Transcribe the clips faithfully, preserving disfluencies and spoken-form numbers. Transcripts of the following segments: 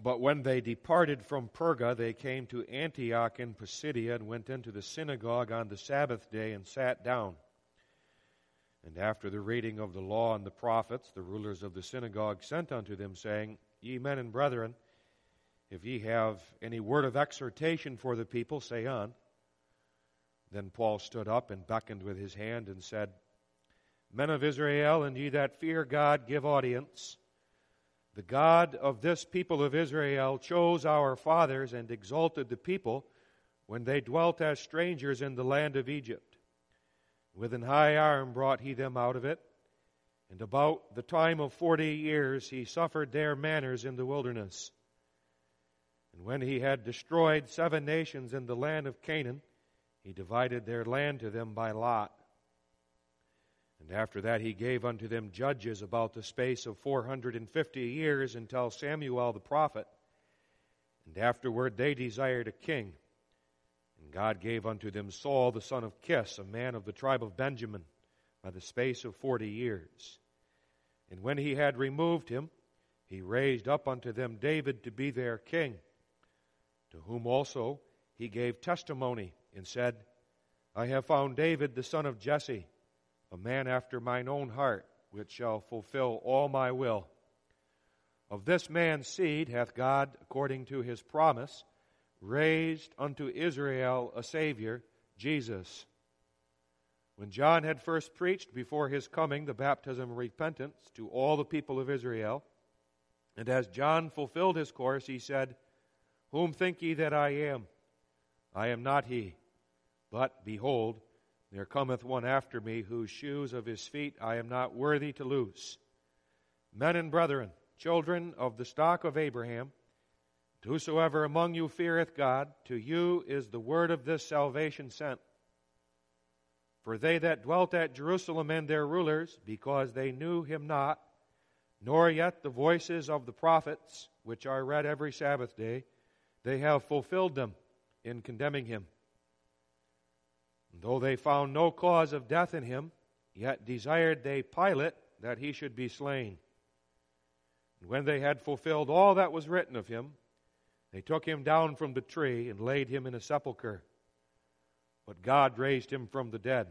But when they departed from Perga, they came to Antioch in Pisidia and went into the synagogue on the Sabbath day and sat down. And after the reading of the law and the prophets, the rulers of the synagogue sent unto them, saying, Ye men and brethren, if ye have any word of exhortation for the people, say on. Then Paul stood up and beckoned with his hand and said, Men of Israel, and ye that fear God, give audience. The God of this people of Israel chose our fathers and exalted the people when they dwelt as strangers in the land of Egypt. With an high arm brought he them out of it, and about the time of forty years he suffered their manners in the wilderness. And when he had destroyed seven nations in the land of Canaan, he divided their land to them by lot. And after that he gave unto them judges about the space of four hundred and fifty years until Samuel the prophet. And afterward they desired a king. And God gave unto them Saul the son of Kish, a man of the tribe of Benjamin, by the space of forty years. And when he had removed him, he raised up unto them David to be their king, to whom also he gave testimony, and said, I have found David the son of Jesse, a man after mine own heart, which shall fulfill all my will. Of this man's seed hath God, according to his promise, raised unto Israel a Savior, Jesus. When John had first preached before his coming the baptism of repentance to all the people of Israel, and as John fulfilled his course, he said, Whom think ye that I am? I am not he. But, behold, there cometh one after me, whose shoes of his feet I am not worthy to loose. Men and brethren, children of the stock of Abraham, whosoever among you feareth God, to you is the word of this salvation sent. For they that dwelt at Jerusalem and their rulers, because they knew him not, nor yet the voices of the prophets, which are read every Sabbath day, they have fulfilled them in condemning him. And though they found no cause of death in him, yet desired they Pilate that he should be slain. And when they had fulfilled all that was written of him, they took him down from the tree and laid him in a sepulchre. But God raised him from the dead.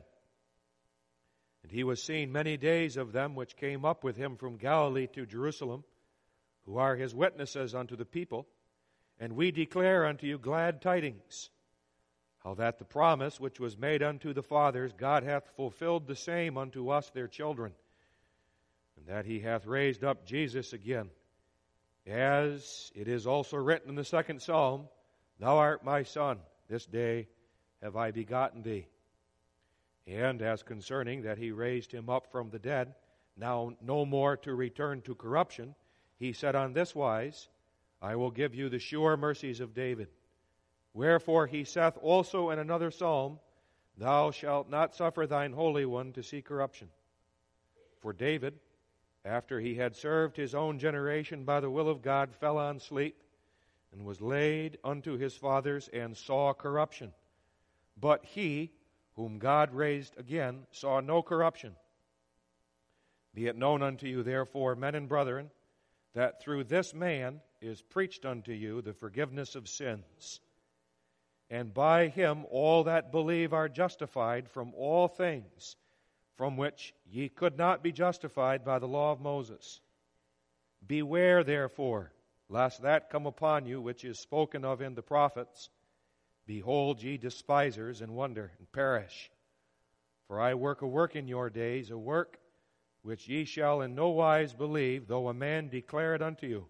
And he was seen many days of them which came up with him from Galilee to Jerusalem, who are his witnesses unto the people. And we declare unto you glad tidings, how that the promise which was made unto the fathers, God hath fulfilled the same unto us their children, and that he hath raised up Jesus again, as it is also written in the second psalm, Thou art my son, this day have I begotten thee. And as concerning that he raised him up from the dead, now no more to return to corruption, he said on this wise, I will give you the sure mercies of David. Wherefore he saith also in another psalm, Thou shalt not suffer thine Holy One to see corruption. For David, after he had served his own generation by the will of God, fell on sleep, and was laid unto his fathers, and saw corruption. But he, whom God raised again, saw no corruption. Be it known unto you, therefore, men and brethren, that through this man is preached unto you the forgiveness of sins. And by him all that believe are justified from all things from which ye could not be justified by the law of Moses. Beware, therefore, lest that come upon you which is spoken of in the prophets. Behold, ye despisers, and wonder, and perish. For I work a work in your days, a work which ye shall in no wise believe, though a man declare it unto you.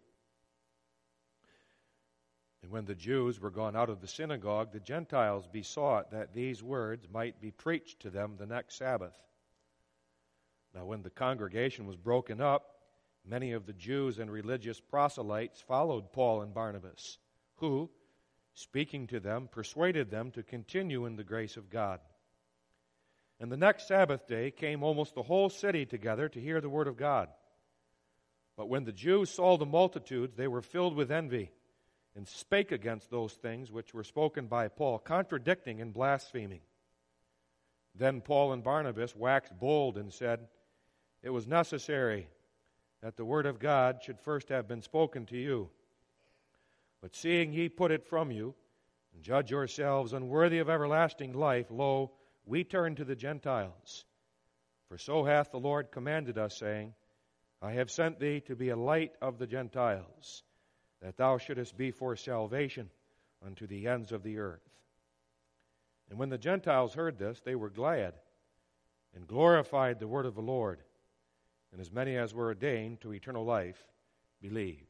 And when the Jews were gone out of the synagogue, the Gentiles besought that these words might be preached to them the next Sabbath. Now when the congregation was broken up, many of the Jews and religious proselytes followed Paul and Barnabas, who, speaking to them, persuaded them to continue in the grace of God. And the next Sabbath day came almost the whole city together to hear the word of God. But when the Jews saw the multitudes, they were filled with envy, and spake against those things which were spoken by Paul, contradicting and blaspheming. Then Paul and Barnabas waxed bold and said, It was necessary that the word of God should first have been spoken to you. But seeing ye put it from you, and judge yourselves unworthy of everlasting life, lo, we turn to the Gentiles. For so hath the Lord commanded us, saying, I have sent thee to be a light of the Gentiles, that thou shouldest be for salvation unto the ends of the earth. And when the Gentiles heard this, they were glad, and glorified the word of the Lord. And as many as were ordained to eternal life believed.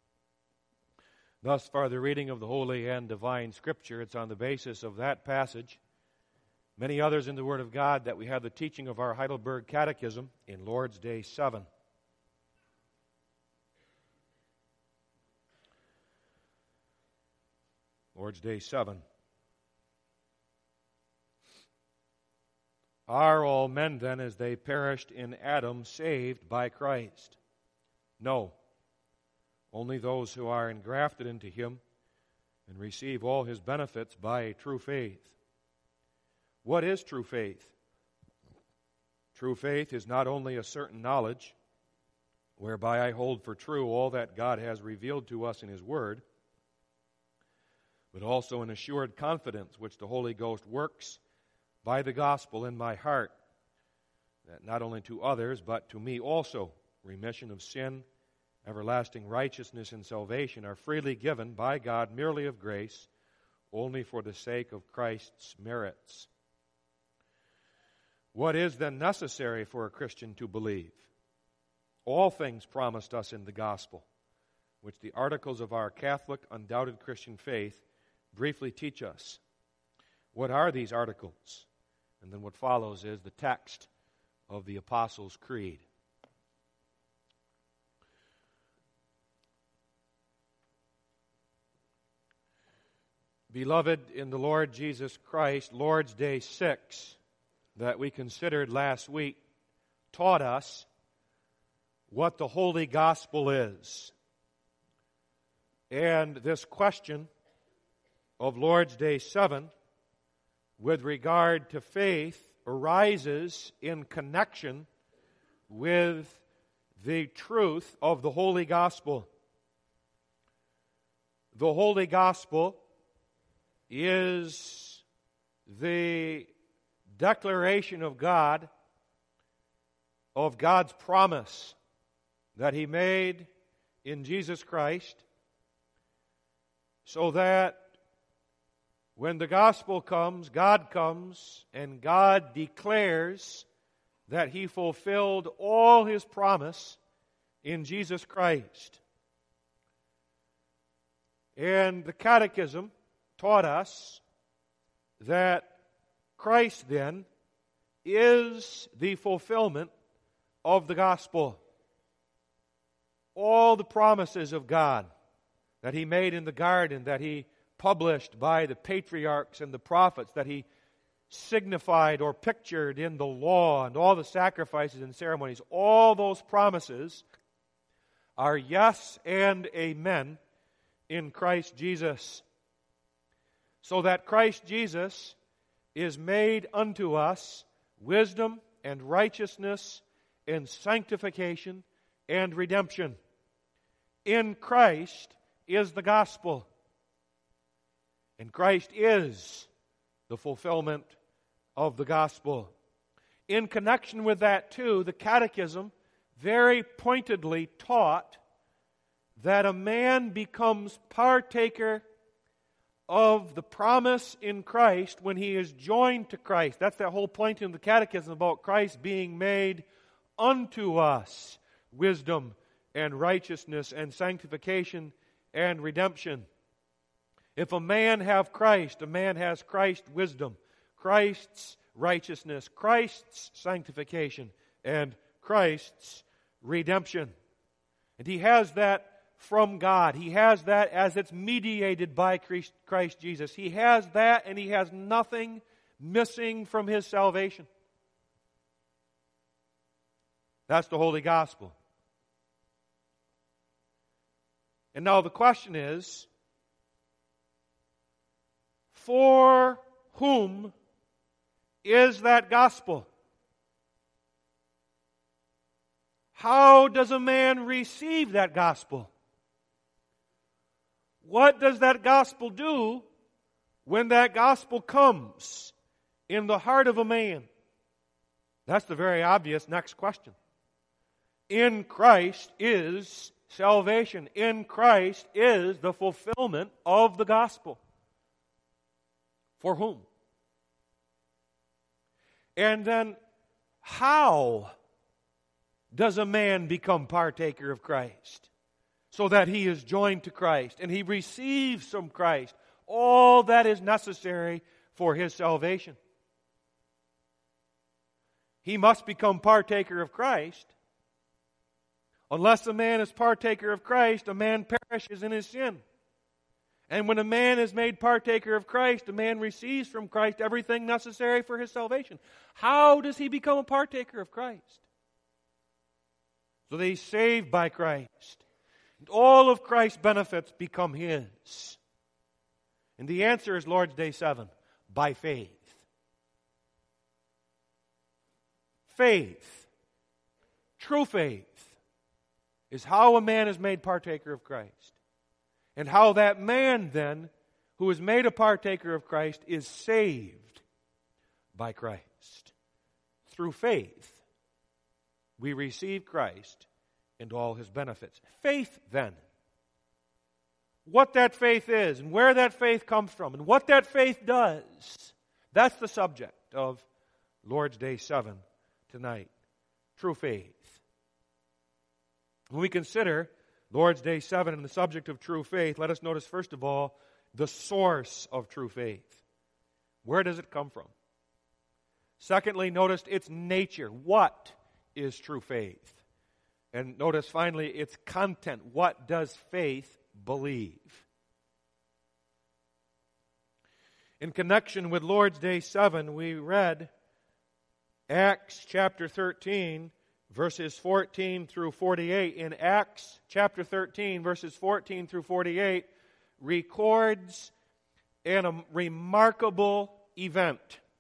Thus far the reading of the Holy and Divine Scripture. It's on the basis of that passage, many others in the Word of God, that we have the teaching of our Heidelberg Catechism in Lord's Day seven. Lord's Day seven. Are all men then, as they perished in Adam, saved by Christ? No. Only those who are engrafted into Him and receive all His benefits by true faith. What is true faith? True faith is not only a certain knowledge, whereby I hold for true all that God has revealed to us in His Word, but also an assured confidence which the Holy Ghost works by the gospel in my heart, that not only to others, but to me also, remission of sin, everlasting righteousness, and salvation are freely given by God merely of grace, only for the sake of Christ's merits. What is then necessary for a Christian to believe? All things promised us in the gospel, which the articles of our Catholic, undoubted Christian faith briefly teach us. What are these articles? And then what follows is the text of the Apostles' Creed. Beloved in the Lord Jesus Christ, Lord's Day six, that we considered last week, taught us what the Holy Gospel is. And this question of Lord's Day seven, with regard to faith, arises in connection with the truth of the Holy Gospel. The Holy Gospel is the declaration of God, of God's promise that He made in Jesus Christ, so that when the gospel comes, God comes, and God declares that He fulfilled all His promise in Jesus Christ. And the Catechism taught us that Christ then is the fulfillment of the gospel. All the promises of God that He made in the garden, that He published by the patriarchs and the prophets, that He signified or pictured in the law and all the sacrifices and ceremonies, all those promises are yes and amen in Christ Jesus. So that Christ Jesus is made unto us wisdom and righteousness and sanctification and redemption. In Christ is the gospel. And Christ is the fulfillment of the gospel. In connection with that, too, the Catechism very pointedly taught that a man becomes partaker of the promise in Christ when he is joined to Christ. That's that whole point in the Catechism about Christ being made unto us wisdom and righteousness and sanctification and redemption. If a man have Christ, a man has Christ's wisdom, Christ's righteousness, Christ's sanctification, and Christ's redemption. And he has that from God. He has that as it's mediated by Christ Jesus. He has that, and he has nothing missing from his salvation. That's the Holy Gospel. And now the question is, for whom is that gospel? How does a man receive that gospel? what does that gospel do when that gospel comes in the heart of a man? That's the very obvious next question. In Christ is salvation. In Christ is the fulfillment of the gospel. For whom? And then, how does a man become partaker of Christ? So that he is joined to Christ and he receives from Christ all that is necessary for his salvation. He must become partaker of Christ. Unless a man is partaker of Christ, a man perishes in his sin. And when a man is made partaker of Christ, a man receives from Christ everything necessary for his salvation. How does he become a partaker of Christ? So that he's saved by Christ. And all of Christ's benefits become his. And the answer is Lord's Day seven, by faith. Faith, true faith, is how a man is made partaker of Christ. And how that man then, who is made a partaker of Christ, is saved by Christ. Through faith, we receive Christ and all his benefits. Faith, then. What that faith is, and where that faith comes from, and what that faith does, that's the subject of Lord's Day seven tonight. True faith. When we consider Lord's Day seven and the subject of true faith, let us notice first of all the source of true faith. Where does it come from? Secondly, notice its nature. What is true faith? And notice finally its content. What does faith believe? In connection with Lord's Day seven, we read Acts chapter thirteen, verses fourteen through forty-eight. In Acts chapter thirteen, verses fourteen through forty-eight, records an, a remarkable event.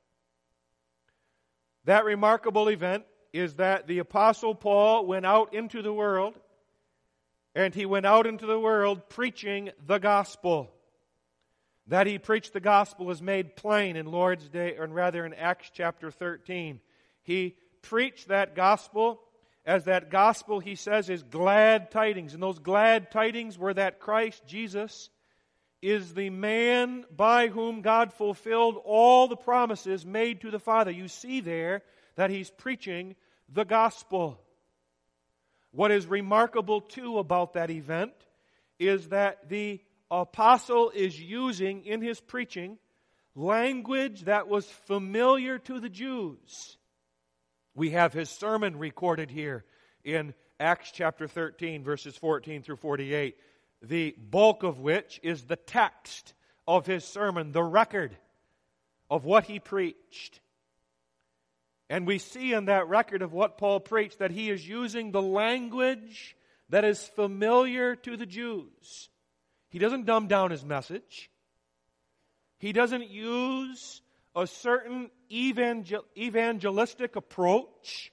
That remarkable event is that the Apostle Paul went out into the world, and he went out into the world preaching the gospel. That he preached the gospel is made plain in Lord's Day, or rather in Acts chapter thirteen. He preached that gospel as that gospel, he says, is glad tidings. And those glad tidings were that Christ Jesus is the man by whom God fulfilled all the promises made to the Father. You see there that he's preaching the gospel. What is remarkable, too, about that event is that the apostle is using in his preaching language that was familiar to the Jews. We have his sermon recorded here in Acts chapter thirteen, verses fourteen through forty-eight, the bulk of which is the text of his sermon, the record of what he preached. And we see in that record of what Paul preached that he is using the language that is familiar to the Jews. He doesn't dumb down his message. He doesn't use a certain evangel- evangelistic approach.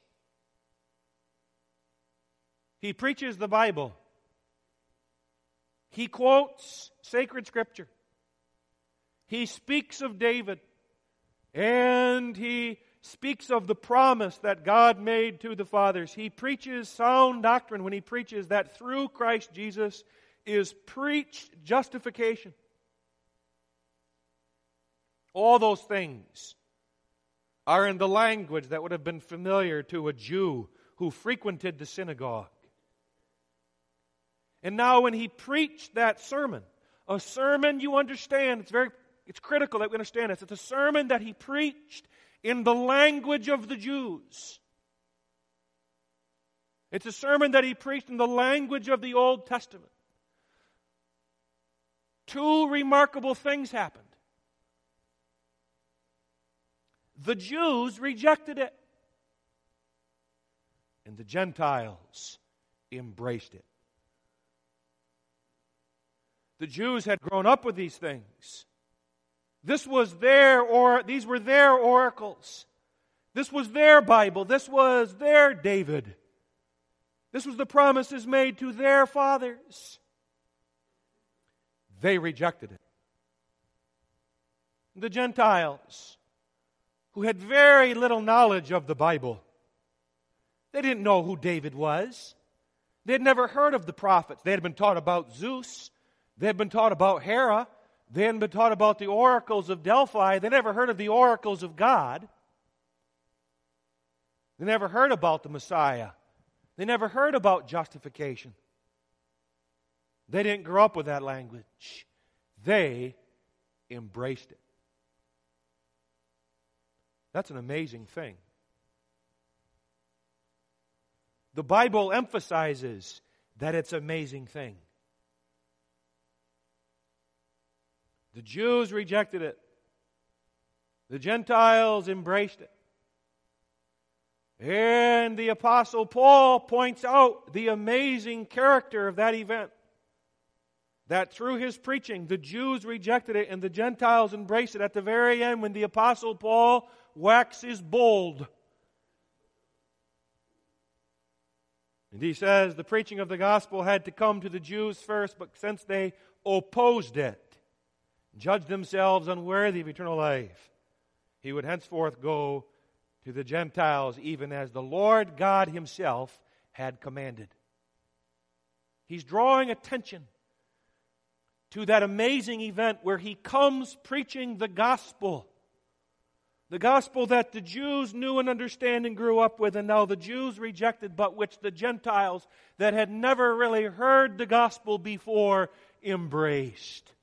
He preaches the Bible. He quotes sacred scripture. He speaks of David. And he speaks of the promise that God made to the fathers. He preaches sound doctrine when he preaches that through Christ Jesus is preached justification. All those things are in the language that would have been familiar to a Jew who frequented the synagogue. And now when he preached that sermon, a sermon you understand, it's very it's critical that we understand this. It's a sermon that he preached in the language of the Jews. It's a sermon that he preached in the language of the Old Testament. Two remarkable things happened. The Jews rejected it, and the Gentiles embraced it. The Jews had grown up with these things. This was their or these were their oracles. This was their Bible. This was their David. This was the promises made to their fathers. they rejected it. The Gentiles, who had very little knowledge of the Bible, they didn't know who David was. They had never heard of the prophets. They had been taught about Zeus. They had been taught about Hera. They had been taught about the oracles of Delphi. They never heard of the oracles of God. They never heard about the Messiah. They never heard about justification. They didn't grow up with that language. They embraced it. That's an amazing thing. The Bible emphasizes that it's an amazing thing. The Jews rejected it. The Gentiles embraced it. And the Apostle Paul points out the amazing character of that event. That through his preaching, the Jews rejected it and the Gentiles embraced it at the very end when the Apostle Paul waxes bold. And he says the preaching of the gospel had to come to the Jews first, but since they opposed it, judged themselves unworthy of eternal life, he would henceforth go to the Gentiles, even as the Lord God himself had commanded. He's drawing attention to that amazing event where he comes preaching the gospel. The gospel that the Jews knew and understand and grew up with, and now the Jews rejected, but which the Gentiles that had never really heard the gospel before embraced.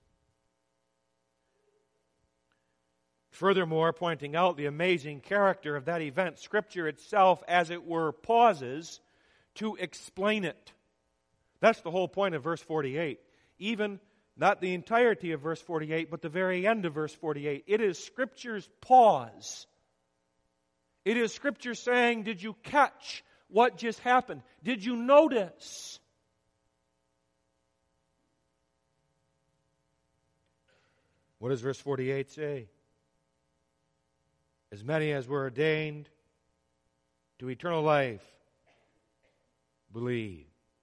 Furthermore, pointing out the amazing character of that event, Scripture itself, as it were, pauses to explain it. That's the whole point of verse forty-eight. Even not the entirety of verse forty-eight, but the very end of verse forty-eight. It is Scripture's pause. It is Scripture saying, did you catch what just happened? Did you notice? What does verse forty-eight say? As many as were ordained to eternal life believed.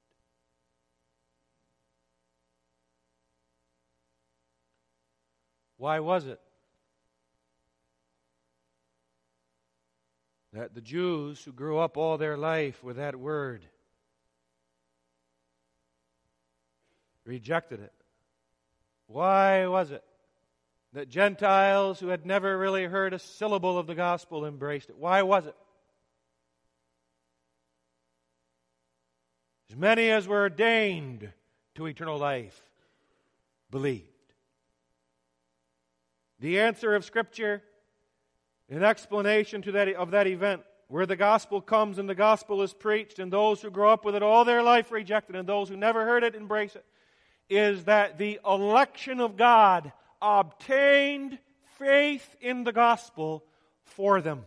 Why was it that the Jews who grew up all their life with that word rejected it? Why was it that Gentiles who had never really heard a syllable of the gospel embraced it? Why was it? As many as were ordained to eternal life believed. The answer of Scripture, an explanation to that, of that event, where the gospel comes and the gospel is preached, and those who grow up with it all their life reject it, and those who never heard it embrace it, is that the election of God obtained faith in the gospel for them.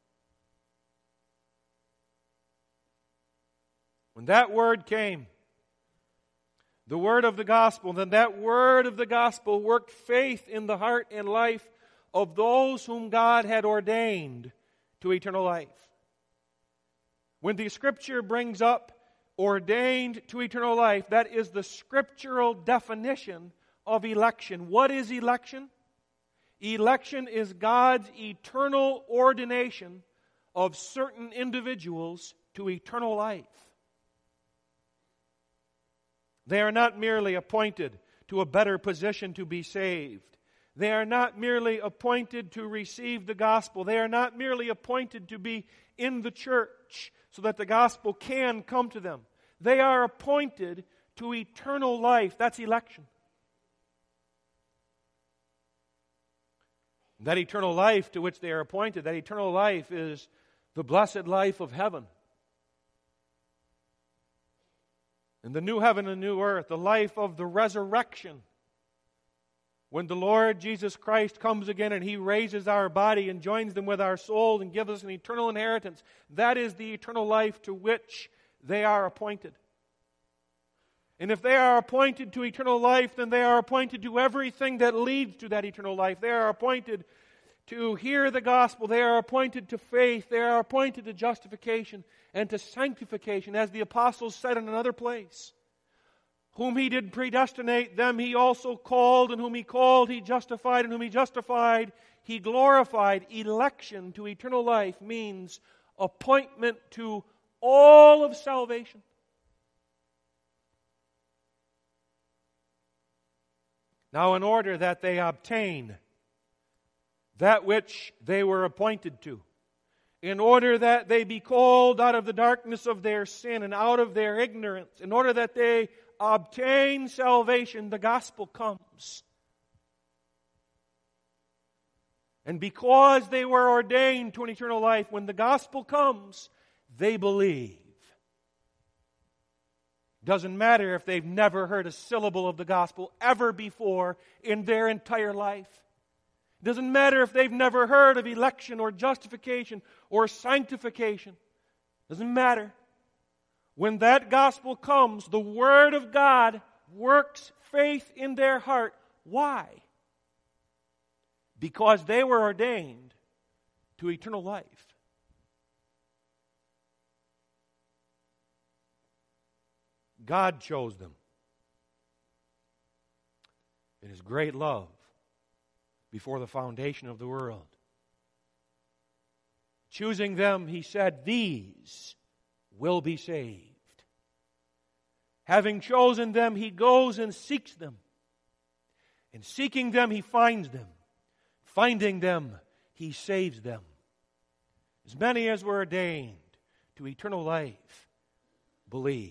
When that word came, the word of the gospel, then that word of the gospel worked faith in the heart and life of those whom God had ordained to eternal life. When the Scripture brings up ordained to eternal life, that is the scriptural definition of election. What is election? Election is God's eternal ordination of certain individuals to eternal life. They are not merely appointed to a better position to be saved. They are not merely appointed to receive the gospel. They are not merely appointed to be in the church so that the gospel can come to them. They are appointed to eternal life. That's election. That eternal life to which they are appointed, that eternal life is the blessed life of heaven. And the new heaven and new earth, the life of the resurrection. When the Lord Jesus Christ comes again and He raises our body and joins them with our soul and gives us an eternal inheritance, that is the eternal life to which they are appointed. And if they are appointed to eternal life, then they are appointed to everything that leads to that eternal life. They are appointed to hear the gospel. They are appointed to faith. They are appointed to justification and to sanctification, as the apostles said in another place. Whom He did predestinate, them He also called, and whom He called, He justified, and whom He justified, He glorified. Election to eternal life means appointment to all of salvation. Now, in order that they obtain that which they were appointed to, in order that they be called out of the darkness of their sin and out of their ignorance, in order that they obtain salvation, the gospel comes. And because they were ordained to an eternal life, when the gospel comes, they believe. Doesn't matter if they've never heard a syllable of the gospel ever before in their entire life. Doesn't matter if they've never heard of election or justification or sanctification. Doesn't matter. When that gospel comes, the Word of God works faith in their heart. Why? Because they were ordained to eternal life. God chose them in His great love before the foundation of the world. Choosing them, He said, these will be saved. Having chosen them, He goes and seeks them. And seeking them, He finds them. Finding them, He saves them. As many as were ordained to eternal life believed.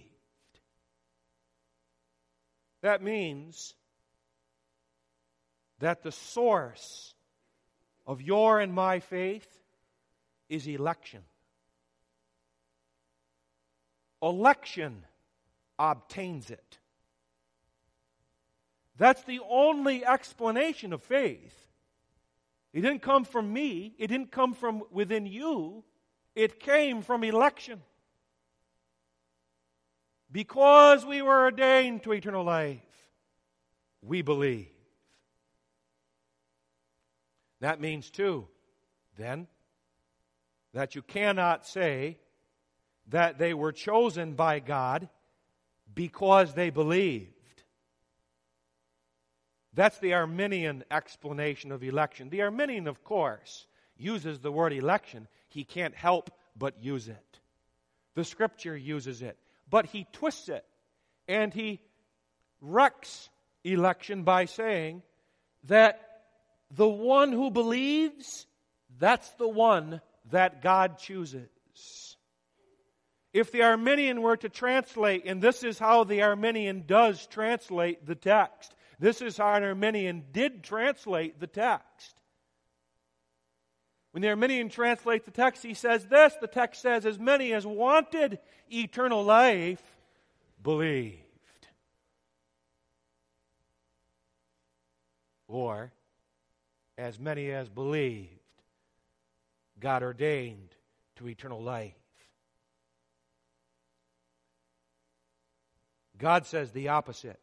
That means that the source of your and my faith is election. Election obtains it. That's the only explanation of faith. It didn't come from me. It didn't come from within you. It came from election. Because we were ordained to eternal life, we believe. That means, too, then, that you cannot say that they were chosen by God because they believed. That's the Arminian explanation of election. The Arminian, of course, uses the word election. He can't help but use it. The Scripture uses it. But he twists it, and he wrecks election by saying that the one who believes, that's the one that God chooses. If the Arminian were to translate, and this is how the Arminian does translate the text, this is how an Arminian did translate the text. When the Arminian translates the text, he says this, the text says, as many as wanted eternal life believed. Or, as many as believed, God ordained to eternal life. God says the opposite.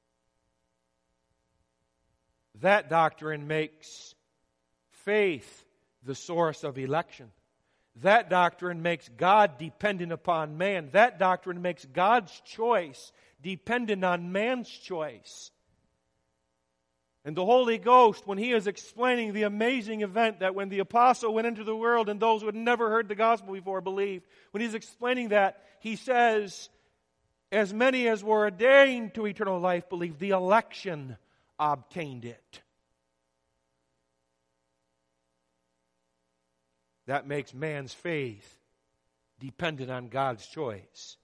That doctrine makes faith the source of election. That doctrine makes God dependent upon man. That doctrine makes God's choice dependent on man's choice. And the Holy Ghost, when He is explaining the amazing event that when the apostle went into the world and those who had never heard the gospel before believed, when He's explaining that, He says, as many as were ordained to eternal life believed, the election obtained it. That makes man's faith dependent on God's choice.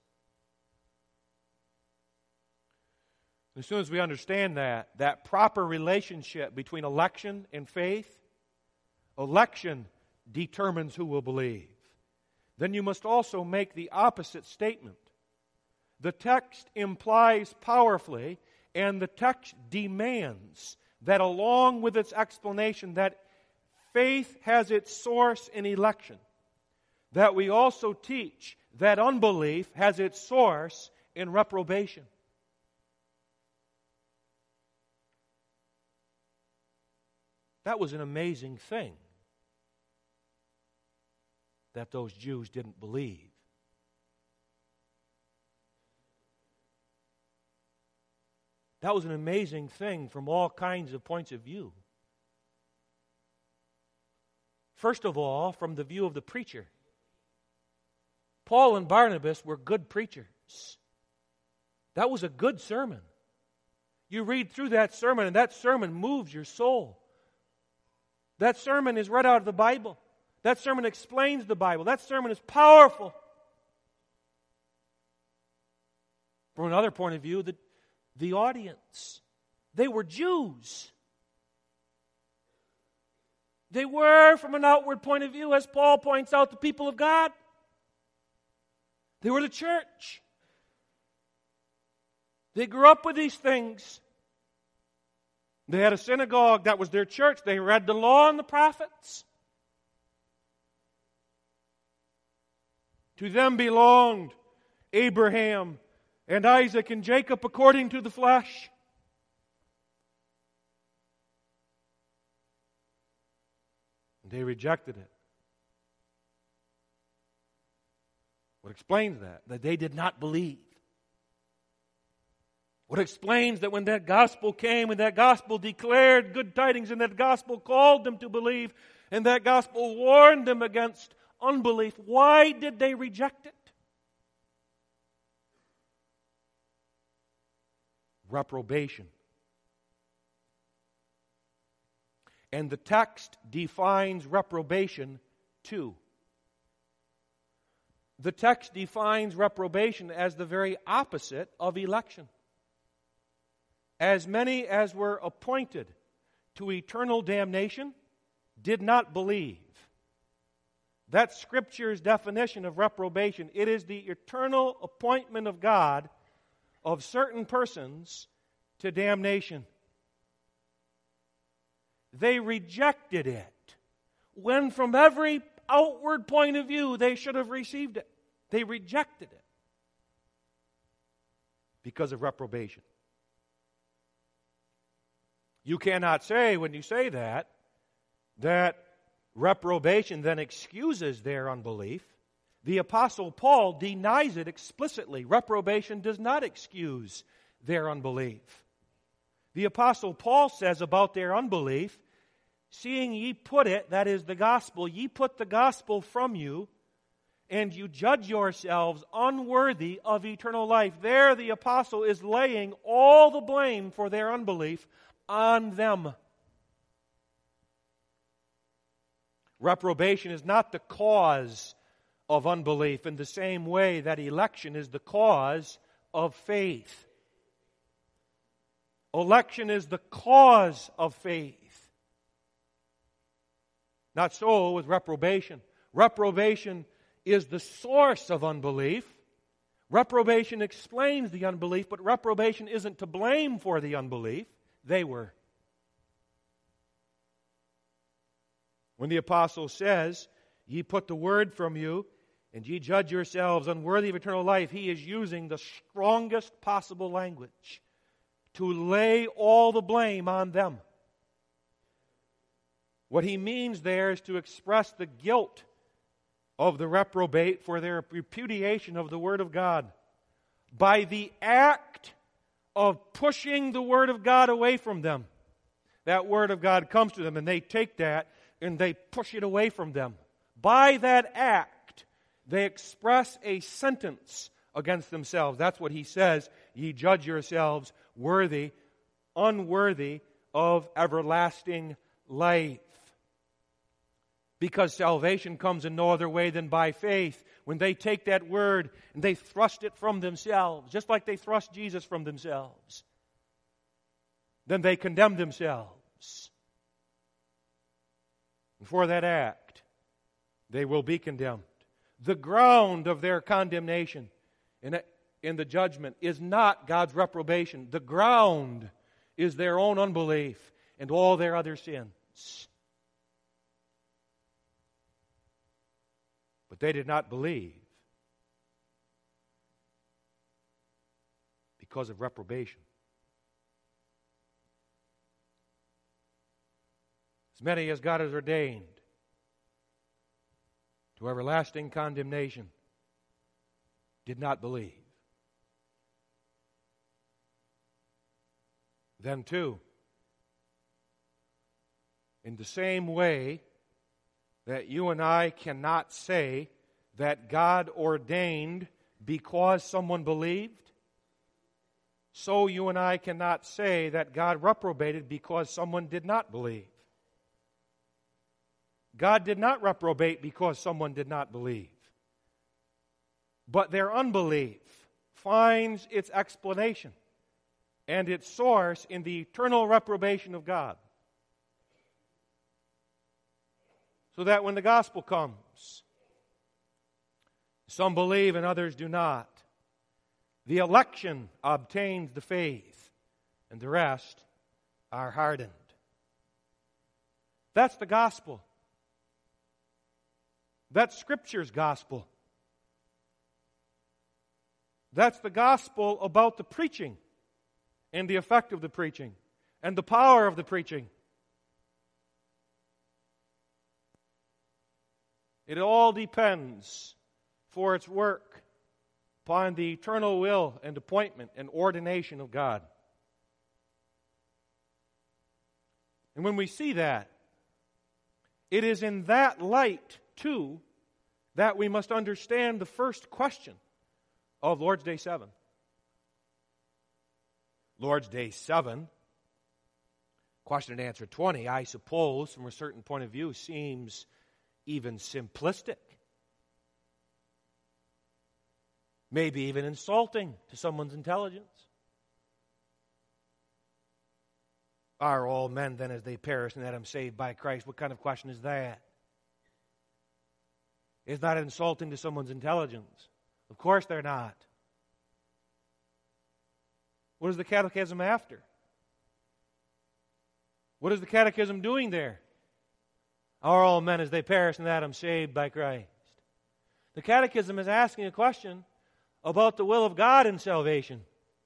As soon as we understand that, that proper relationship between election and faith, election determines who will believe. Then you must also make the opposite statement. The text implies powerfully, and the text demands that along with its explanation that faith has its source in election, that we also teach that unbelief has its source in reprobation. That was an amazing thing that those Jews didn't believe. That was an amazing thing from all kinds of points of view. First of all, from the view of the preacher. Paul and Barnabas were good preachers. That was a good sermon. You read through that sermon, and that sermon moves your soul. That sermon is read out of the Bible. That sermon explains the Bible. That sermon is powerful. From another point of view, the, the audience. They were Jews. They were, from an outward point of view, as Paul points out, the people of God. They were the church. They grew up with these things. They had a synagogue that was their church. They read the law and the prophets. To them belonged Abraham and Isaac and Jacob according to the flesh. And they rejected it. What explains that? That they did not believe. What explains that when that gospel came and that gospel declared good tidings and that gospel called them to believe and that gospel warned them against unbelief, why did they reject it? Reprobation. And the text defines reprobation too. The text defines reprobation as the very opposite of election. As many as were appointed to eternal damnation did not believe. That's Scripture's definition of reprobation. It is the eternal appointment of God of certain persons to damnation. They rejected it, when from every outward point of view they should have received it. They rejected it because of reprobation. You cannot say, when you say that, that reprobation then excuses their unbelief. The Apostle Paul denies it explicitly. Reprobation does not excuse their unbelief. The Apostle Paul says about their unbelief, seeing ye put it, that is the gospel, ye put the gospel from you, and you judge yourselves unworthy of eternal life. There the Apostle is laying all the blame for their unbelief on them. Reprobation is not the cause of unbelief in the same way that election is the cause of faith. Election is the cause of faith. Not so with reprobation. Reprobation is the source of unbelief. Reprobation explains the unbelief, but reprobation isn't to blame for the unbelief. They were. When the apostle says, ye put the word from you, and ye judge yourselves unworthy of eternal life, he is using the strongest possible language to lay all the blame on them. What he means there is to express the guilt of the reprobate for their repudiation of the Word of God by the act of pushing the Word of God away from them. That Word of God comes to them and they take that and they push it away from them. By that act, they express a sentence against themselves. That's what he says, ye judge yourselves worthy, unworthy of everlasting life. Because salvation comes in no other way than by faith. When they take that word and they thrust it from themselves, just like they thrust Jesus from themselves, then they condemn themselves. And for that act, they will be condemned. The ground of their condemnation in, in the judgment is not God's reprobation. The ground is their own unbelief and all their other sins. But they did not believe because of reprobation. As many as God has ordained to everlasting condemnation did not believe. then too, in the same way that you and I cannot say that God ordained because someone believed, so you and I cannot say that God reprobated because someone did not believe. God did not reprobate because someone did not believe. But their unbelief finds its explanation and its source in the eternal reprobation of God. So that when the gospel comes, some believe and others do not. The election obtains the faith, and the rest are hardened. That's the gospel. That's Scripture's gospel. That's the gospel about the preaching and the effect of the preaching and the power of the preaching. It all depends for its work upon the eternal will and appointment and ordination of God. And when we see that, it is in that light, too, that we must understand the first question of Lord's Day seven. Lord's Day seven, question and answer twenty, I suppose, from a certain point of view, seems even simplistic. Maybe even insulting to someone's intelligence. Are all men then as they perish and Adam saved by Christ? What kind of question is that? It's not insulting to someone's intelligence. Of course they're not. What is the catechism after? What is the catechism doing there? Are all men as they perish and Adam saved by Christ? The catechism is asking a question about the will of God in salvation.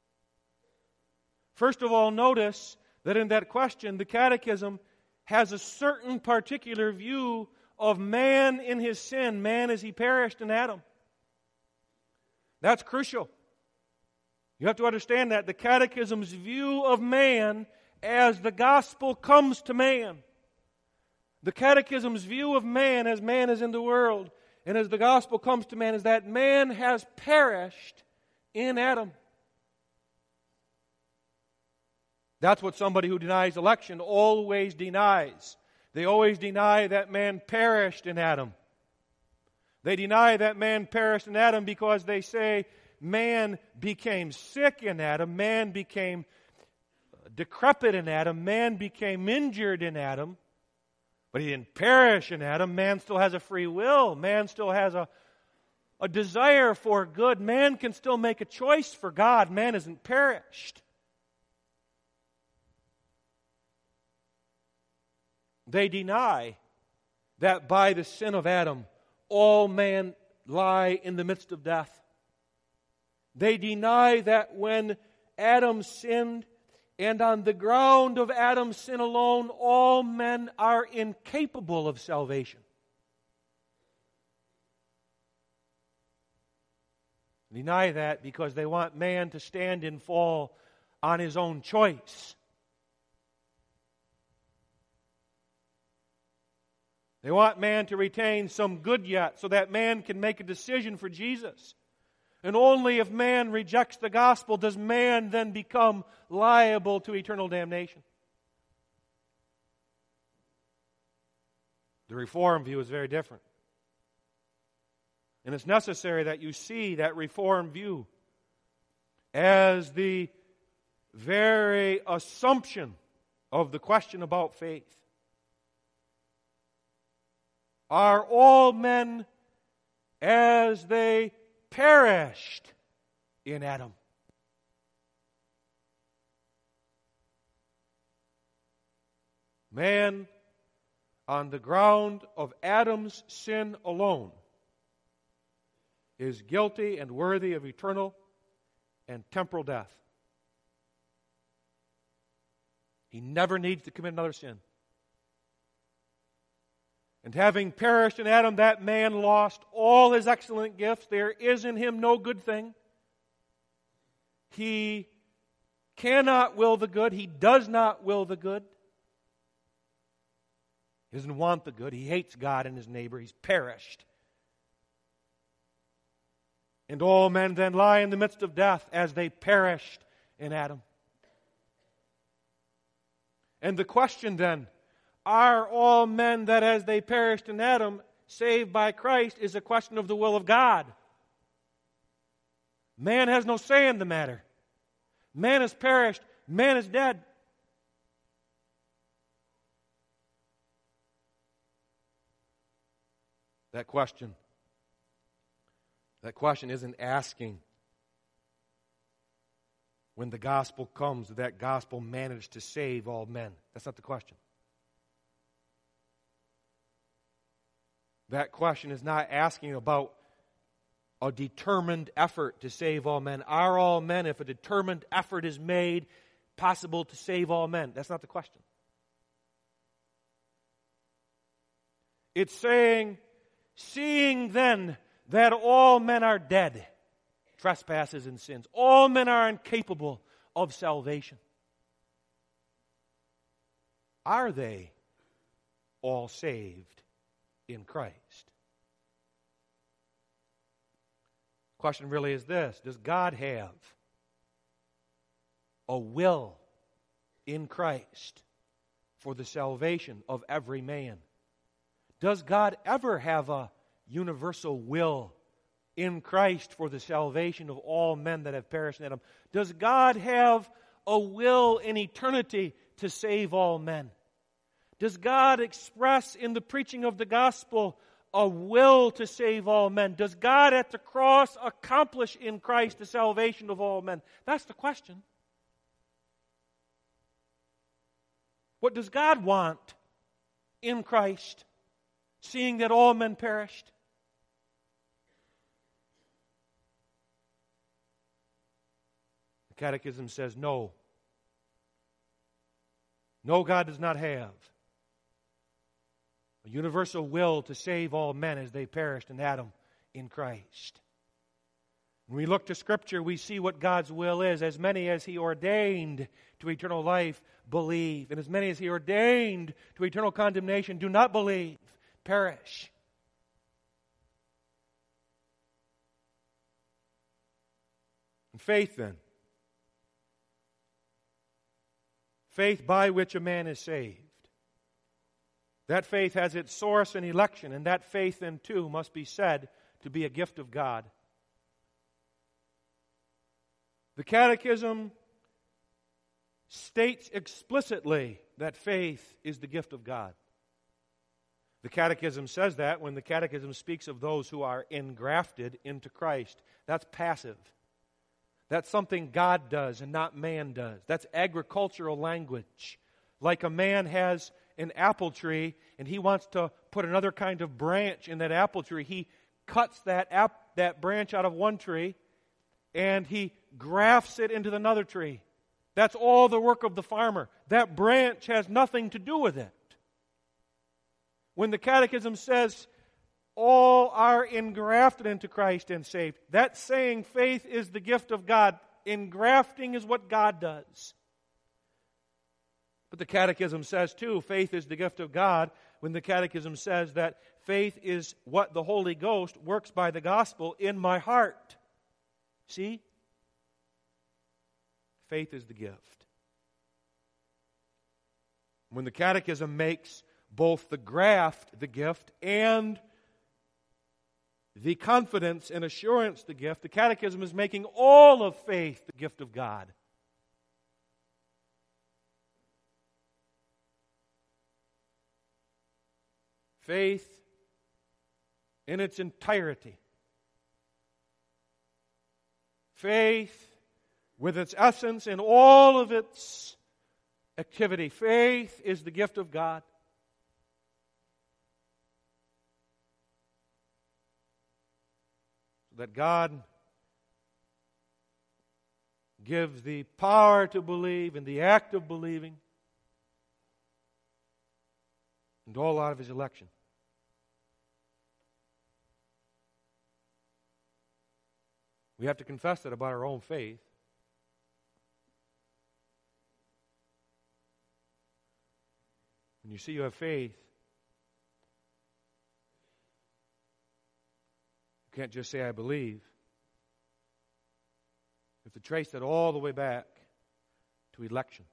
First of all, notice that in that question, the catechism has a certain particular view of man in his sin, man as he perished in Adam. That's crucial. You have to understand that the catechism's view of man as the gospel comes to man. The catechism's view of man as man is in the world and as the gospel comes to man is that man has perished in Adam. That's what somebody who denies election always denies. They always deny that man perished in Adam. They deny that man perished in Adam because they say man became sick in Adam, man became decrepit in Adam, man became injured in Adam. But he didn't perish in Adam. Man still has a free will. Man still has a, a desire for good. Man can still make a choice for God. Man isn't perished. They deny that by the sin of Adam, all men lie in the midst of death. They deny that when Adam sinned, and on the ground of Adam's sin alone, all men are incapable of salvation. They deny that because they want man to stand and fall on his own choice. They want man to retain some good yet so that man can make a decision for Jesus. And only if man rejects the gospel does man then become liable to eternal damnation. The Reformed view is very different. And it's necessary that you see that Reformed view as the very assumption of the question about faith. Are all men as they perished in Adam? Man, on the ground of Adam's sin alone, is guilty and worthy of eternal and temporal death. He never needs to commit another sin. And having perished in Adam, that man lost all his excellent gifts. There is in him no good thing. He cannot will the good. He does not will the good. He doesn't want the good. He hates God and his neighbor. He's perished. And all men then lie in the midst of death as they perished in Adam. And the question then, are all men that as they perished in Adam saved by Christ, is a question of the will of God. Man has no say in the matter. Man has perished. Man is dead. That question, that question isn't asking when the gospel comes, did that gospel manage to save all men? That's not the question. That question is not asking about a determined effort to save all men. Are all men, if a determined effort is made, possible to save all men? That's not the question. It's saying, seeing then that all men are dead, trespasses and sins, all men are incapable of salvation. Are they all saved in Christ? The question really is this: does God have a will in Christ for the salvation of every man? Does God ever have a universal will in Christ for the salvation of all men that have perished in Adam? Does God have a will in eternity to save all men? Does God express in the preaching of the gospel a will to save all men? Does God at the cross accomplish in Christ the salvation of all men? That's the question. What does God want in Christ, seeing that all men perished? The Catechism says no. No, God does not have a universal will to save all men as they perished in Adam in Christ. When we look to Scripture, we see what God's will is. As many as He ordained to eternal life believe, and as many as He ordained to eternal condemnation do not believe, perish. And faith then. Faith by which a man is saved. That faith has its source in election, and that faith then too must be said to be a gift of God. The Catechism states explicitly that faith is the gift of God. The Catechism says that when the Catechism speaks of those who are engrafted into Christ. That's passive. That's something God does and not man does. That's agricultural language. Like a man has an apple tree and he wants to put another kind of branch in that apple tree. He cuts that ap- that branch out of one tree and he grafts it into another tree. That's all the work of the farmer. That branch has nothing to do with it. When the Catechism says all are engrafted into Christ and saved, that's saying faith is the gift of God. Engrafting is what God does. But the Catechism says too, faith is the gift of God, when the Catechism says that faith is what the Holy Ghost works by the gospel in my heart. See? Faith is the gift. When the Catechism makes both the graft the gift and the confidence and assurance the gift, the Catechism is making all of faith the gift of God. Faith in its entirety. Faith with its essence and all of its activity. Faith is the gift of God. That God gives the power to believe and the act of believing and all out of His election. We have to confess that about our own faith. you see you have faith, you can't just say, I believe. You have to trace that all the way back to election.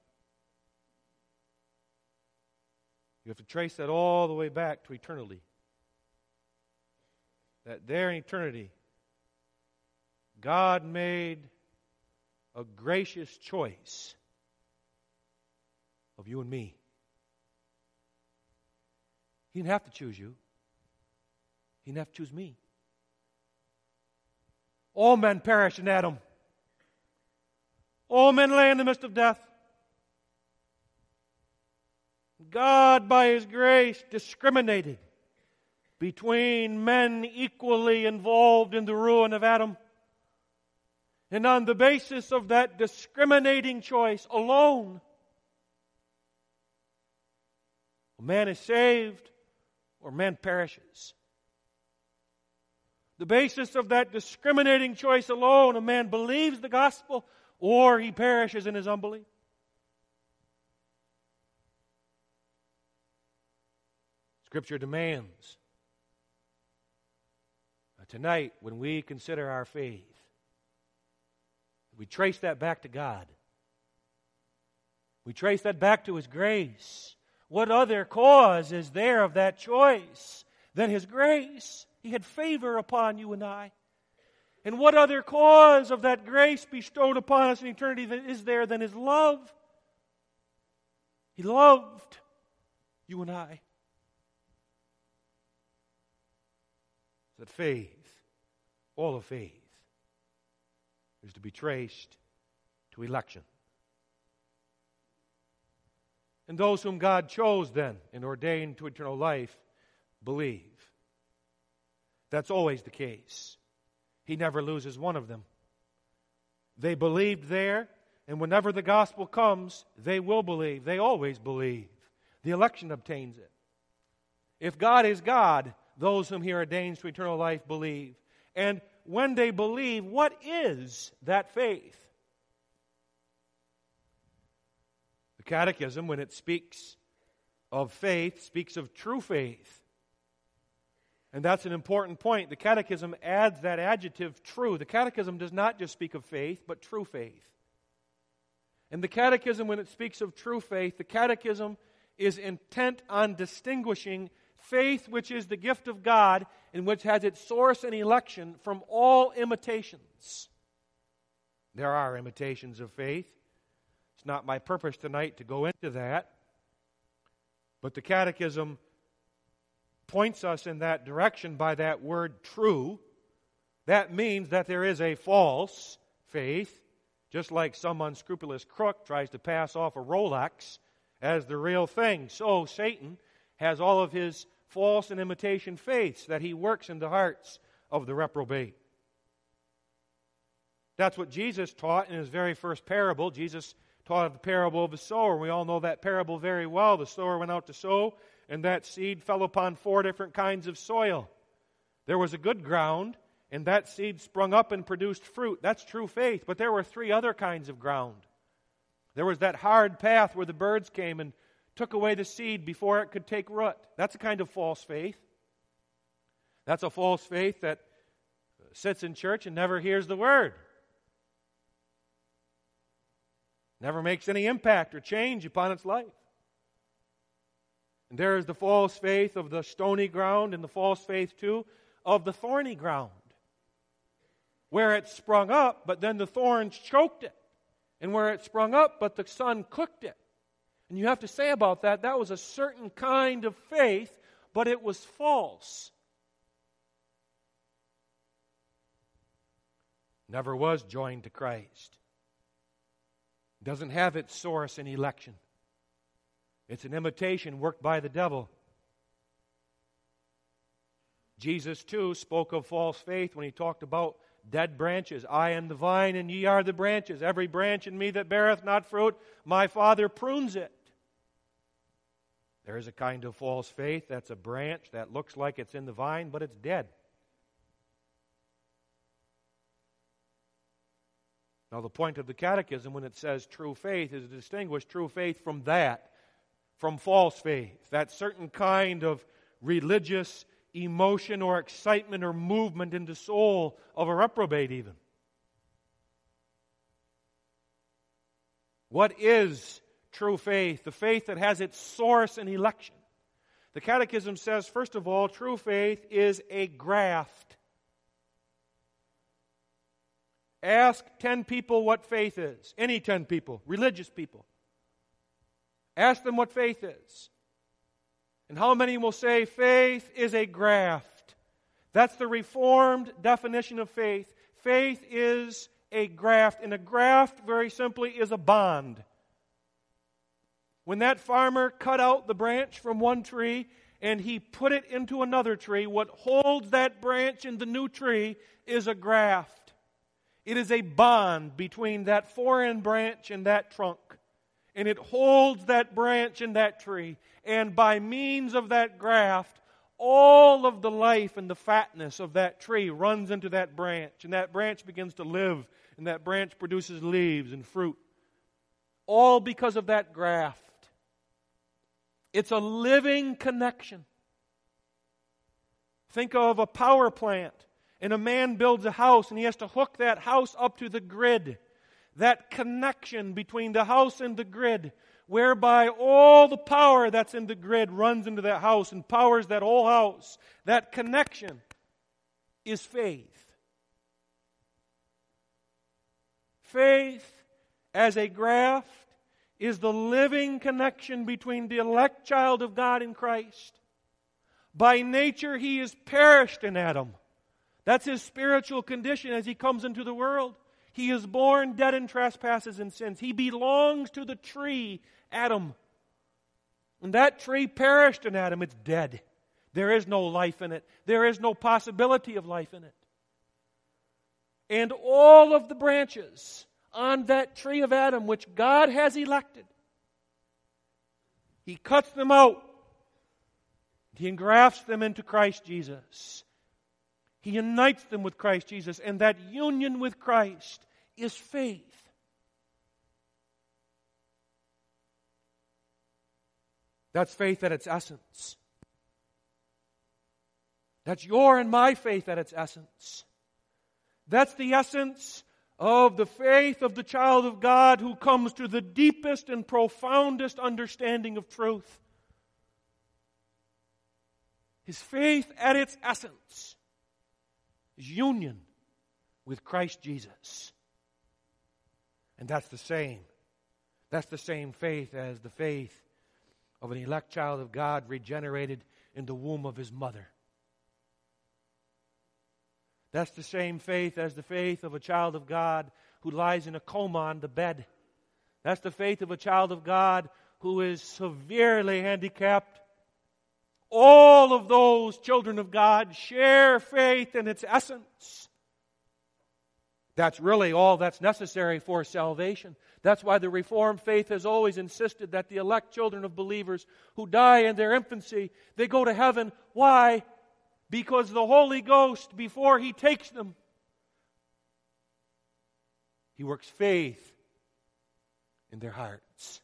You have to trace that all the way back to eternity. That there in eternity, God made a gracious choice of you and me. He didn't have to choose you. He didn't have to choose me. All men perish in Adam. All men lay in the midst of death. God, by His grace, discriminated between men equally involved in the ruin of Adam. And on the basis of that discriminating choice alone, a man is saved or man perishes. The basis of that discriminating choice alone, a man believes the gospel or he perishes in his unbelief. Scripture demands that tonight, when we consider our faith, we trace that back to God. We trace that back to His grace. What other cause is there of that choice than His grace? He had favor upon you and I. And what other cause of that grace bestowed upon us in eternity is there than His love? He loved you and I. That faith, all of faith, is to be traced to election. And those whom God chose then and ordained to eternal life believe. That's always the case. He never loses one of them. They believed there, and whenever the gospel comes, they will believe. They always believe. The election obtains it. If God is God, those whom He ordains to eternal life believe. And when they believe, what is that faith? The Catechism, when it speaks of faith, speaks of true faith. And that's an important point. The Catechism adds that adjective, true. The Catechism does not just speak of faith, but true faith. And the Catechism, when it speaks of true faith, the Catechism is intent on distinguishing faith which is the gift of God and which has its source and election from all imitations. There are imitations of faith. It's not my purpose tonight to go into that. But the Catechism points us in that direction by that word true. That means that there is a false faith, just like some unscrupulous crook tries to pass off a Rolex as the real thing. So Satan has all of his false and imitation faiths that he works in the hearts of the reprobate. That's what Jesus taught in His very first parable. Jesus taught of the parable of the sower. We all know that parable very well. The sower went out to sow, and that seed fell upon four different kinds of soil. There was a good ground, and that seed sprung up and produced fruit. That's true faith. But there were three other kinds of ground. There was that hard path where the birds came and took away the seed before it could take root. That's a kind of false faith. That's a false faith that sits in church and never hears the word. Never makes any impact or change upon its life. And there is the false faith of the stony ground and the false faith, too, of the thorny ground, where it sprung up, but then the thorns choked it. And where it sprung up, but the sun cooked it. And you have to say about that, that was a certain kind of faith, but it was false. Never was joined to Christ. Doesn't have its source in election. It's an imitation worked by the devil. Jesus, too, spoke of false faith when He talked about dead branches. I am the vine, and ye are the branches. Every branch in me that beareth not fruit, my Father prunes it. There is a kind of false faith. That's a branch that looks like it's in the vine, but it's dead. Now, the point of the Catechism when it says true faith is to distinguish true faith from that, from false faith, that certain kind of religious emotion or excitement or movement in the soul of a reprobate even. What is true faith? The faith that has its source in election. The Catechism says, first of all, true faith is a graft. Ask ten people what faith is. Any ten people, religious people. Ask them what faith is. And how many will say faith is a graft? That's the Reformed definition of faith. Faith is a graft. And a graft, very simply, is a bond. When that farmer cut out the branch from one tree and he put it into another tree, what holds that branch in the new tree is a graft. It is a bond between that foreign branch and that trunk. And it holds that branch and that tree. And by means of that graft, all of the life and the fatness of that tree runs into that branch. And that branch begins to live. And that branch produces leaves and fruit. All because of that graft. It's a living connection. Think of a power plant. And a man builds a house and he has to hook that house up to the grid. That connection between the house and the grid, whereby all the power that's in the grid runs into that house and powers that whole house. That connection is faith. Faith as a graft is the living connection between the elect child of God in Christ. By nature, he is perished in Adam. That's his spiritual condition as he comes into the world. He is born dead in trespasses and sins. He belongs to the tree, Adam. And that tree perished in Adam. It's dead. There is no life in it. There is no possibility of life in it. And all of the branches on that tree of Adam, which God has elected, He cuts them out. He engrafts them into Christ Jesus. He unites them with Christ Jesus, and that union with Christ is faith. That's faith at its essence. That's your and my faith at its essence. That's the essence of the faith of the child of God who comes to the deepest and profoundest understanding of truth. His faith at its essence is union with Christ Jesus. And that's the same. That's the same faith as the faith of an elect child of God regenerated in the womb of his mother. That's the same faith as the faith of a child of God who lies in a coma on the bed. That's the faith of a child of God who is severely handicapped. All of those children of God share faith in its essence. That's really all that's necessary for salvation. That's why the Reformed faith has always insisted that the elect children of believers who die in their infancy, they go to heaven. Why? Because the Holy Ghost, before He takes them, He works faith in their hearts.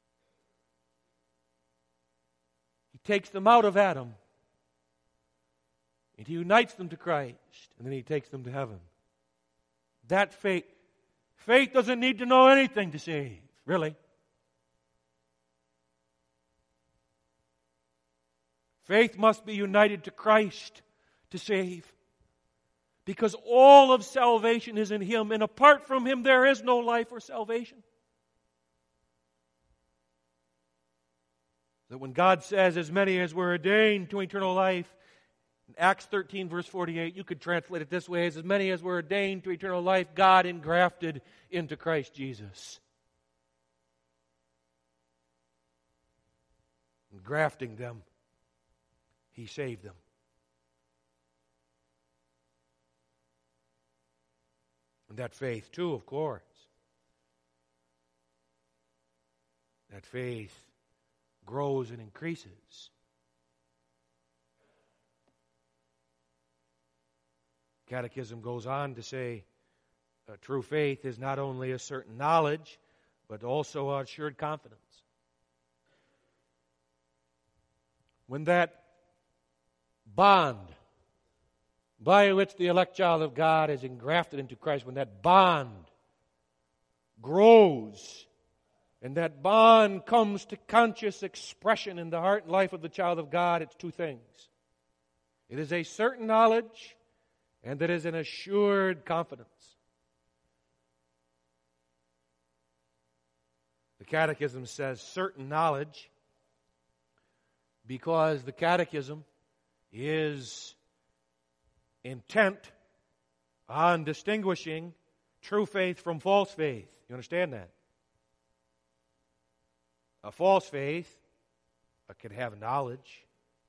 He takes them out of Adam, and He unites them to Christ, and then He takes them to heaven. That faith, faith doesn't need to know anything to save, really. Faith must be united to Christ to save. Because all of salvation is in Him, and apart from Him there is no life or salvation. That when God says, as many as were ordained to eternal life, in Acts thirteen verse forty-eight, you could translate it this way, as many as were ordained to eternal life, God engrafted into Christ Jesus. Engrafting them, He saved them. And that faith too, of course. That faith grows and increases. Catechism goes on to say, uh, true faith is not only a certain knowledge, but also a assured confidence. when that bond by which the elect child of God is engrafted into Christ, when that bond grows and that bond comes to conscious expression in the heart and life of the child of God, it's two things. It is a certain knowledge, and it is an assured confidence. The Catechism says certain knowledge because the Catechism is intent on distinguishing true faith from false faith. You understand that? A false faith can have knowledge.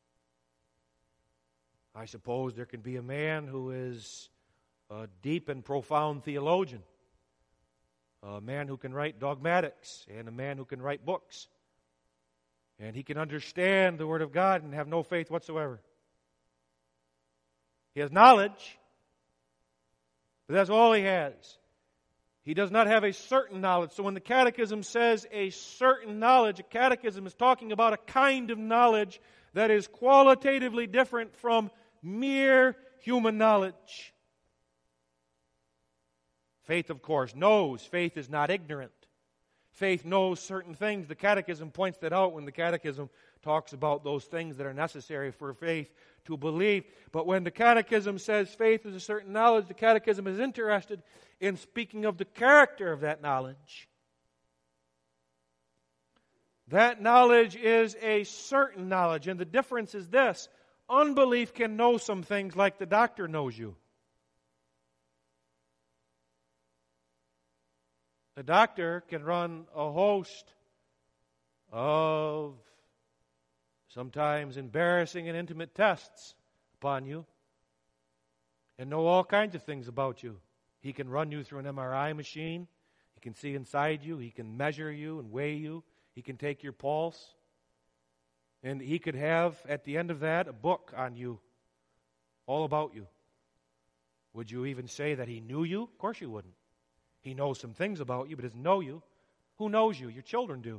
I suppose there can be a man who is a deep and profound theologian, a man who can write dogmatics, and a man who can write books. And he can understand the Word of God and have no faith whatsoever. He has knowledge, but that's all he has. He does not have a certain knowledge. So when the Catechism says a certain knowledge, a catechism is talking about a kind of knowledge that is qualitatively different from mere human knowledge. Faith, of course, knows. Faith is not ignorant. Faith knows certain things. The Catechism points that out when the Catechism talks about those things that are necessary for faith to believe. But when the Catechism says faith is a certain knowledge, the Catechism is interested in speaking of the character of that knowledge. That knowledge is a certain knowledge, and the difference is this. Unbelief can know some things like the doctor knows you. The doctor can run a host of sometimes embarrassing and intimate tests upon you and know all kinds of things about you. He can run you through an M R I machine. He can see inside you. He can measure you and weigh you. He can take your pulse. And he could have, at the end of that, a book on you, all about you. Would you even say that he knew you? Of course you wouldn't. He knows some things about you, but doesn't know you. Who knows you? Your children do.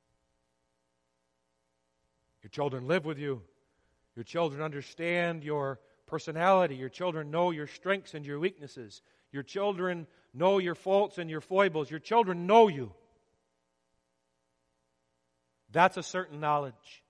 Your children live with you. Your children understand your personality. Your children know your strengths and your weaknesses. Your children know your faults and your foibles. Your children know you. That's a certain knowledge.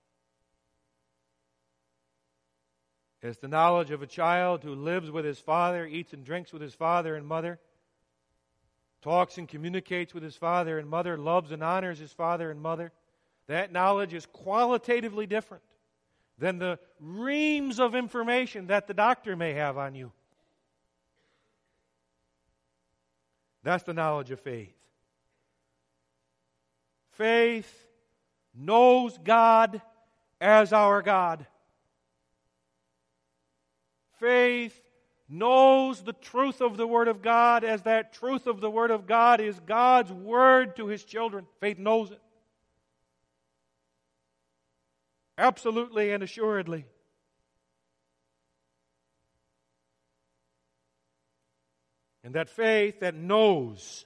It's the knowledge of a child who lives with his father, eats and drinks with his father and mother, talks and communicates with his father and mother, loves and honors his father and mother. That knowledge is qualitatively different than the reams of information that the doctor may have on you. That's the knowledge of faith. Faith knows God as our God. Faith knows the truth of the Word of God as that truth of the Word of God is God's Word to His children. Faith knows it. Absolutely and assuredly. And that faith that knows,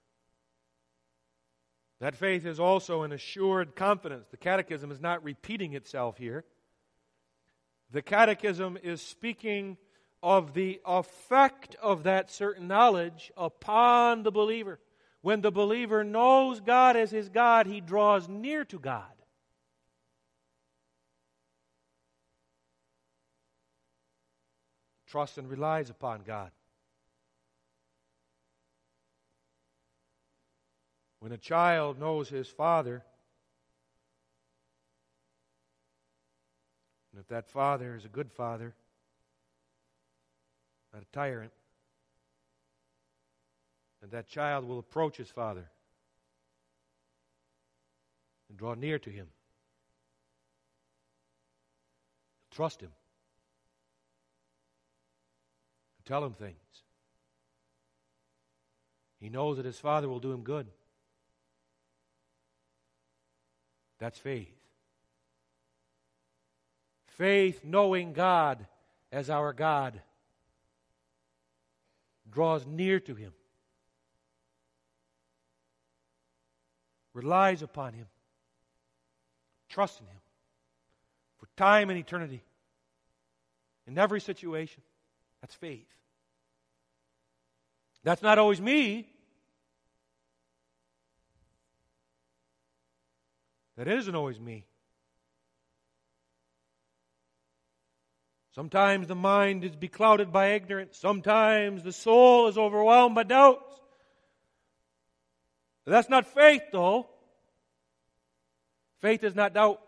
that faith is also an assured confidence. The Catechism is not repeating itself here. The Catechism is speaking of the effect of that certain knowledge upon the believer. When the believer knows God as his God, he draws near to God. Trusts and relies upon God. When a child knows his father, and if that father is a good father, not a tyrant, and that child will approach his father and draw near to him. Trust him. Tell him things. He knows that his father will do him good. That's faith. Faith, knowing God as our God, draws near to Him, relies upon Him, trusts in Him for time and eternity. In every situation. That's faith. That's not always me. That isn't always me. Sometimes the mind is beclouded by ignorance. Sometimes the soul is overwhelmed by doubts. That's not faith, though. Faith is not doubt.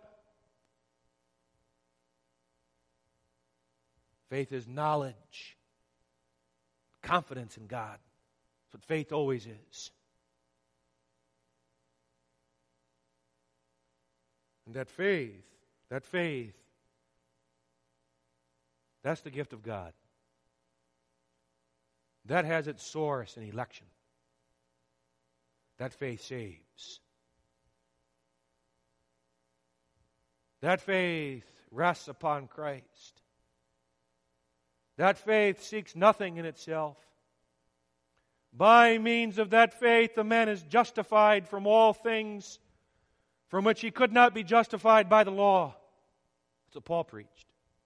Faith is knowledge. Confidence in God. That's what faith always is. And that faith, that faith, that's the gift of God. That has its source in election. That faith saves. That faith rests upon Christ. That faith seeks nothing in itself. By means of that faith, the man is justified from all things from which he could not be justified by the law. That's what Paul preached.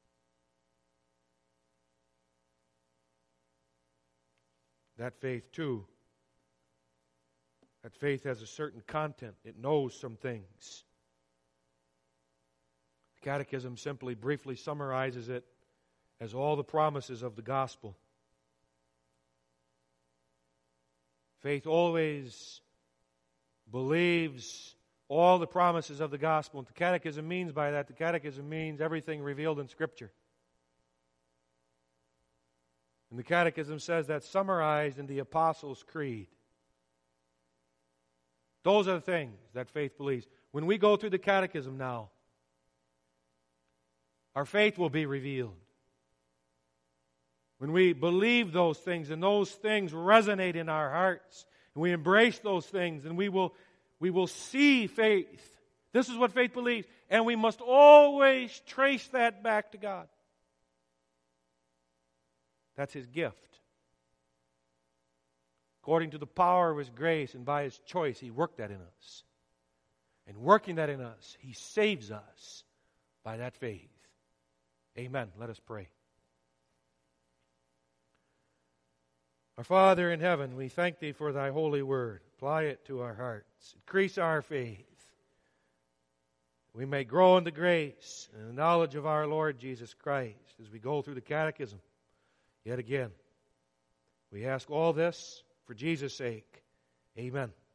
That faith, too, that faith has a certain content. It knows some things. The Catechism simply briefly summarizes it as all the promises of the gospel. Faith always believes all the promises of the gospel. And the Catechism means by that, the Catechism means everything revealed in Scripture. And the Catechism says that's summarized in the Apostles' Creed. Those are the things that faith believes. When we go through the Catechism now, our faith will be revealed. When we believe those things and those things resonate in our hearts, and we embrace those things, and we will, we will see faith. This is what faith believes. And we must always trace that back to God. That's His gift. According to the power of His grace and by His choice, He worked that in us. And working that in us, He saves us by that faith. Amen. Let us pray. Our Father in heaven, we thank Thee for Thy holy word. Apply it to our hearts. Increase our faith. We may grow in the grace and the knowledge of our Lord Jesus Christ as we go through the Catechism. Yet again, we ask all this for Jesus' sake. Amen.